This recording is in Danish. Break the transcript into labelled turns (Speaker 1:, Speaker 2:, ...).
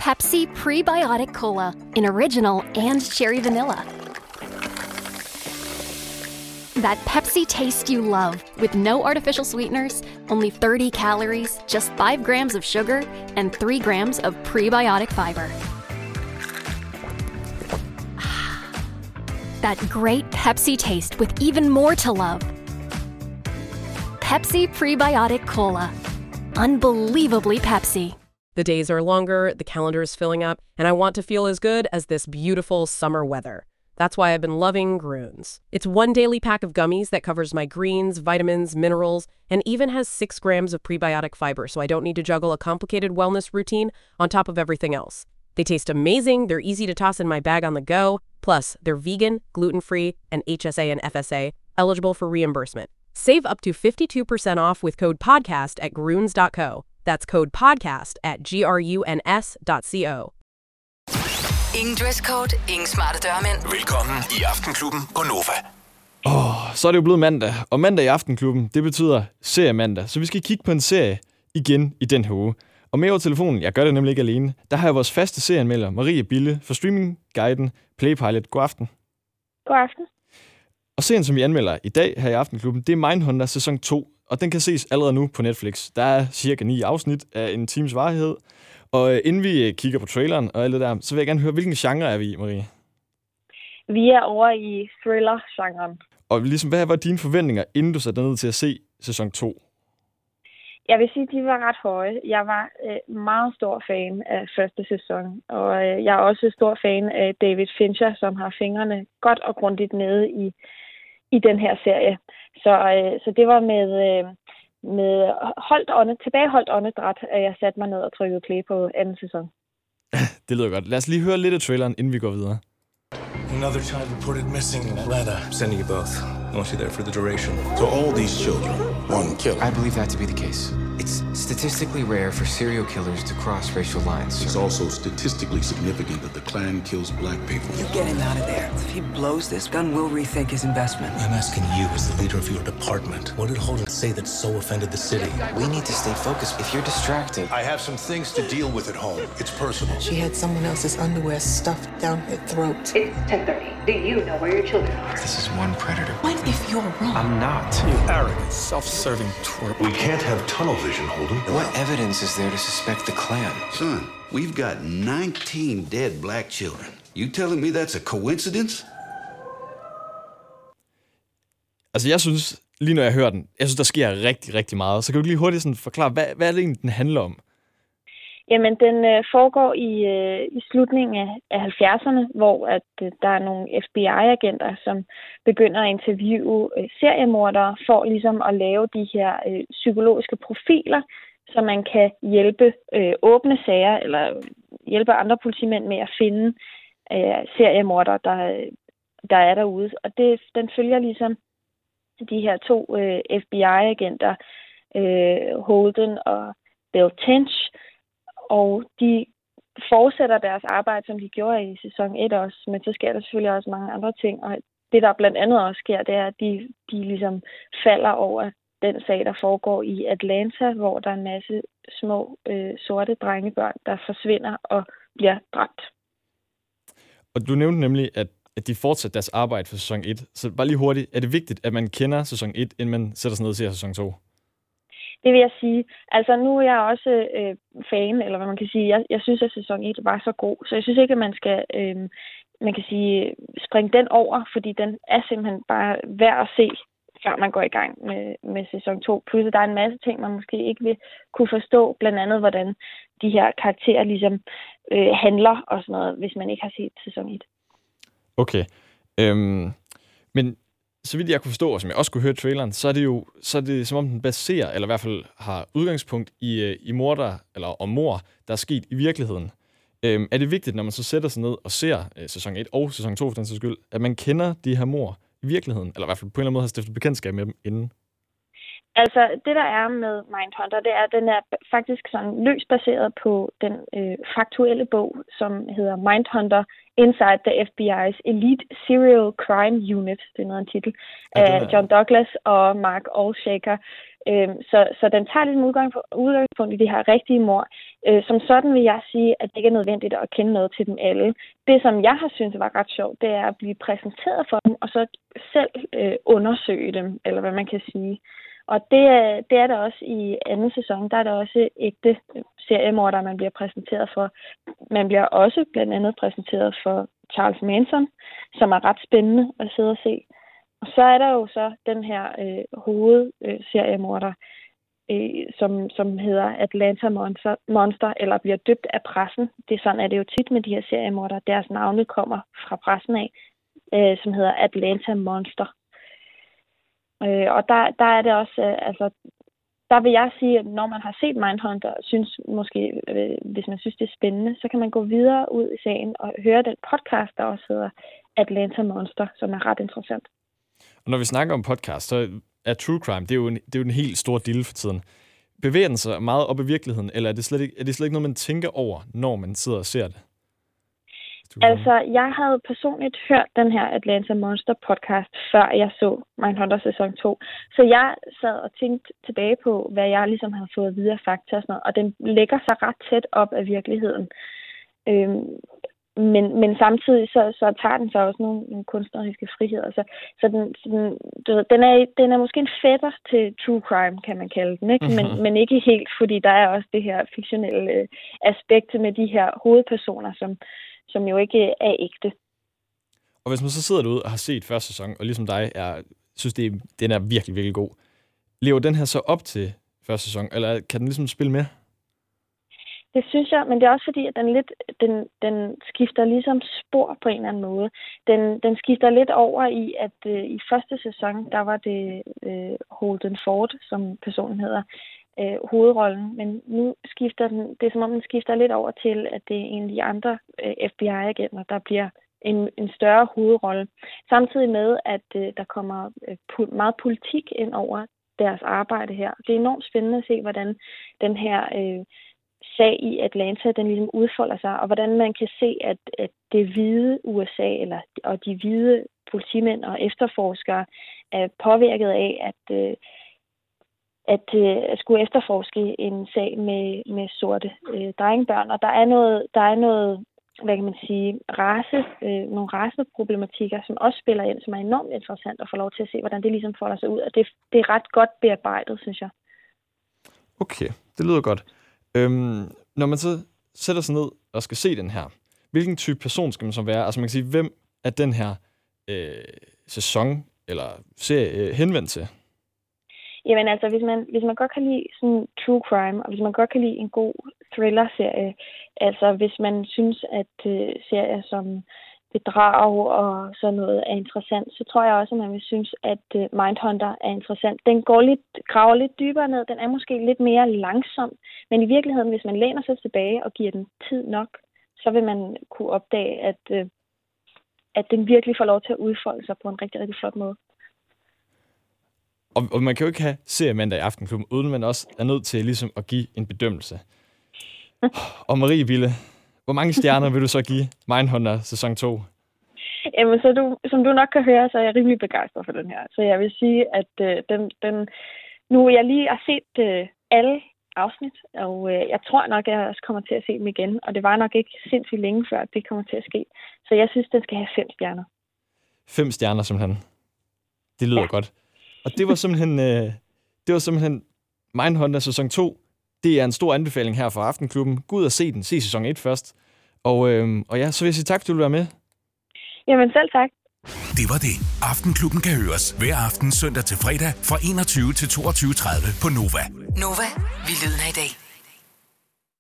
Speaker 1: Pepsi Prebiotic Cola in original and cherry vanilla. That Pepsi taste you love, with no artificial sweeteners, only 30 calories, just 5 grams of sugar, and 3 grams of prebiotic fiber. That great Pepsi taste with even more to love. Pepsi Prebiotic Cola. Unbelievably Pepsi.
Speaker 2: The days are longer, the calendar is filling up, and I want to feel as good as this beautiful summer weather. That's why I've been loving Grüns. It's one daily pack of gummies that covers my greens, vitamins, minerals, and even has 6 grams of prebiotic fiber, so I don't need to juggle a complicated wellness routine on top of everything else. They taste amazing, they're easy to toss in my bag on the go, plus they're vegan, gluten-free, and HSA and FSA, eligible for reimbursement. Save up to 52% off with code PODCAST at Grüns.co. That's code PODCAST at GRUNS.co.
Speaker 3: Ingen dresscode, ingen smarte dørmænd.
Speaker 4: Velkommen i Aftenklubben på Nova.
Speaker 5: Så er det jo blevet mandag, og mandag i Aftenklubben, det betyder seriemandag. Så vi skal kigge på en serie igen i den her uge. Og med over telefonen, jeg gør det nemlig ikke alene, der har jeg vores faste serieanmelder, Marie Bille, fra streamingguiden Playpilot. God aften.
Speaker 6: God aften.
Speaker 5: Og serien, som vi anmelder i dag her i Aftenklubben, det er Mindhunter sæson 2, og den kan ses allerede nu på Netflix. Der er cirka 9 afsnit af en times varighed. Og inden vi kigger på traileren og alt det der, så vil jeg gerne høre, hvilken genre er vi i, Marie?
Speaker 6: Vi er over i thriller-genren.
Speaker 5: Og ligesom, hvad var dine forventninger, inden du satte dig ned til at se sæson 2?
Speaker 6: Jeg vil sige, at de var ret høje. Jeg var meget stor fan af første sæson, og jeg er også stor fan af David Fincher, som har fingrene godt og grundigt nede i den her serie. Så det var med tilbageholdt åndedræt, at jeg satte mig ned og trykkede play på anden sæson.
Speaker 5: Det lyder godt. Lad os lige høre lidt af traileren, inden vi går videre.
Speaker 7: Another child reported missing in Atlanta.
Speaker 4: I'm sending you both. I want you there for the duration.
Speaker 7: So all these children, one killer.
Speaker 8: I believe that to be the case. It's statistically rare for serial killers to cross racial lines.
Speaker 7: It's also statistically significant that the Klan kills black people.
Speaker 9: You get him out of there. If he blows this, Gunn will rethink his investment.
Speaker 7: I'm asking you as the leader of your department. What did Holden say that so offended the city?
Speaker 8: We need to stay focused. If you're distracted...
Speaker 7: I have some things to deal with at home. It's personal.
Speaker 10: She had someone else's underwear stuffed down her throat.
Speaker 11: It's 10:30. Do you know where your children are?
Speaker 8: This is one predator.
Speaker 10: What if you're wrong?
Speaker 8: I'm not.
Speaker 7: You arrogant, self-serving twerp. We can't have tunnel vision, Holden.
Speaker 8: What evidence is there to suspect the Klan?
Speaker 12: Son, we've got 19 dead black children. You telling me that's a coincidence?
Speaker 5: Altså, jeg synes, lige når jeg hører den, jeg synes, der sker rigtig, rigtig meget. Så kan du lige hurtigt sådan forklare, hvad er det egentlig, den handler om?
Speaker 6: Jamen, den foregår i slutningen af 70'erne, hvor at der er nogle FBI-agenter, som begynder at interviewe seriemordere for ligesom at lave de her psykologiske profiler, så man kan hjælpe åbne sager eller hjælpe andre politimænd med at finde seriemordere, der er derude. Og den følger ligesom de her 2 FBI-agenter, Holden og Bill Tench. Og de fortsætter deres arbejde, som de gjorde i sæson 1 også, men så sker der selvfølgelig også mange andre ting. Og det, der blandt andet også sker, det er, at de ligesom falder over den sag, der foregår i Atlanta, hvor der er en masse små sorte drengebørn, der forsvinder og bliver dræbt.
Speaker 5: Og du nævnte nemlig, at de fortsætter deres arbejde for sæson 1. Så bare lige hurtigt, er det vigtigt, at man kender sæson 1, inden man sætter sig ned og ser sæson 2?
Speaker 6: Det vil jeg sige. Altså, nu er jeg også fan, eller hvad man kan sige. Jeg synes, at sæson 1 var så god, så jeg synes ikke, at man skal man kan sige, springe den over, fordi den er simpelthen bare værd at se, før man går i gang med sæson 2. Plus, at der er en masse ting, man måske ikke vil kunne forstå, blandt andet, hvordan de her karakterer ligesom handler og sådan noget, hvis man ikke har set sæson 1.
Speaker 5: Okay. Men så vidt jeg kunne forstå, og som jeg også kunne høre traileren, så er det som om den baserer, eller i hvert fald har udgangspunkt i mordere, eller om mord, der er sket i virkeligheden. Er det vigtigt, når man så sætter sig ned og ser sæson 1 og sæson 2 for den sags skyld, at man kender de her mord i virkeligheden, eller i hvert fald på en eller anden måde har stiftet bekendtskab med dem inden?
Speaker 6: Altså, det der er med Mindhunter, det er, at den er faktisk sådan løst baseret på den faktuelle bog, som hedder Mindhunter Inside the FBI's Elite Serial Crime Unit, det er noget af en titel, af John Douglas og Mark Olshaker, Så den tager lidt udgangspunkt i de her rigtige mord. Som sådan vil jeg sige, at det ikke er nødvendigt at kende noget til dem alle. Det, som jeg har syntes var ret sjovt, det er at blive præsenteret for dem, og så selv undersøge dem, eller hvad man kan sige. Og det er der også i anden sæson. Der er der også ægte seriemordere, man bliver præsenteret for. Man bliver også blandt andet præsenteret for Charles Manson, som er ret spændende at sidde og se. Og så er der jo så den her hovedseriemorder, som hedder Atlanta Monster, eller bliver døbt af pressen. Sådan er det jo tit med de her seriemordere. Deres navne kommer fra pressen af, som hedder Atlanta Monster. Og der er det også, der vil jeg sige, at når man har set Mindhunter, synes måske, hvis man synes, det er spændende, så kan man gå videre ud i sagen og høre den podcast, der også hedder Atlanta Monster, som er ret interessant.
Speaker 5: Og når vi snakker om podcast, så er true crime, det er jo en helt stor dille for tiden. Bevæger den sig meget op i virkeligheden, eller er det slet ikke noget, man tænker over, når man sidder og ser det?
Speaker 6: Altså, jeg havde personligt hørt den her Atlanta Monster podcast, før jeg så Mindhunter sæson 2. Så jeg sad og tænkte tilbage på, hvad jeg ligesom havde fået videre fakta og sådan noget, og den lægger sig ret tæt op af virkeligheden. Men samtidig så tager den så også nogle kunstneriske friheder. Så den er måske en fætter til true crime, kan man kalde den, ikke? Men ikke helt, fordi der er også det her fiktionelle aspekt med de her hovedpersoner, som jo ikke er ægte.
Speaker 5: Og hvis man så sidder derude og har set første sæson, og ligesom dig synes, den er virkelig, virkelig god, lever den her så op til første sæson, eller kan den ligesom spille med?
Speaker 6: Det synes jeg, men det er også fordi, at den skifter ligesom spor på en eller anden måde. Den skifter lidt over i, at i første sæson, der var det Holden Ford, som personen hedder, hovedrollen, men nu skifter det er som om den skifter lidt over til, at det er en af de andre FBI-agenter, der bliver en større hovedrolle. Samtidig med, at der kommer meget politik ind over deres arbejde her. Det er enormt spændende at se, hvordan den her sag i Atlanta, den ligesom udfolder sig, og hvordan man kan se, at det hvide USA, og de hvide politimænd og efterforskere er påvirket af, at skulle efterforske en sag med sorte drengebørn. Og der er noget, hvad kan man sige, nogle raceproblematikker, som også spiller ind, som er enormt interessant at få lov til at se, hvordan det ligesom folder sig ud. Og det er ret godt bearbejdet, synes jeg.
Speaker 5: Okay, det lyder godt. Når man så sætter sig ned og skal se den her, hvilken type person skal man så være? Altså man kan sige, hvem er den her sæson eller serie henvendt til?
Speaker 6: Jamen altså, hvis man godt kan lide sådan true crime, og hvis man godt kan lide en god thriller-serie, altså hvis man synes, at serier som bedrag og sådan noget er interessant, så tror jeg også, at man vil synes, at Mindhunter er interessant. Den graver lidt dybere ned, den er måske lidt mere langsom, men i virkeligheden, hvis man læner sig tilbage og giver den tid nok, så vil man kunne opdage, at den virkelig får lov til at udfolde sig på en rigtig, rigtig flot måde.
Speaker 5: Og man kan jo ikke have seriemandag i Aftenklubben, uden man også er nødt til ligesom at give en bedømmelse. Og Marie Bille, hvor mange stjerner vil du så give Mindhunter sæson 2?
Speaker 6: Jamen, som du nok kan høre, så er jeg rimelig begejstret for den her. Så jeg vil sige, at nu jeg lige har set alle afsnit, og jeg tror nok, at jeg også kommer til at se dem igen. Og det var nok ikke sindssygt længe før, det kommer til at ske. Så jeg synes, den skal have 5 stjerner.
Speaker 5: 5 stjerner simpelthen. Det lyder godt. Og det var simpelthen Mindhunter sæson 2. Det er en stor anbefaling her fra Aftenklubben. Gå ud og se den. Se sæson 1 først. Og ja, så vil jeg sige tak, fordi du vil være med.
Speaker 6: Jamen selv tak.
Speaker 13: Det var det. Aftenklubben kan høres hver aften søndag til fredag fra 21 til 22.30 på Nova.
Speaker 3: Nova, vi lyder i dag.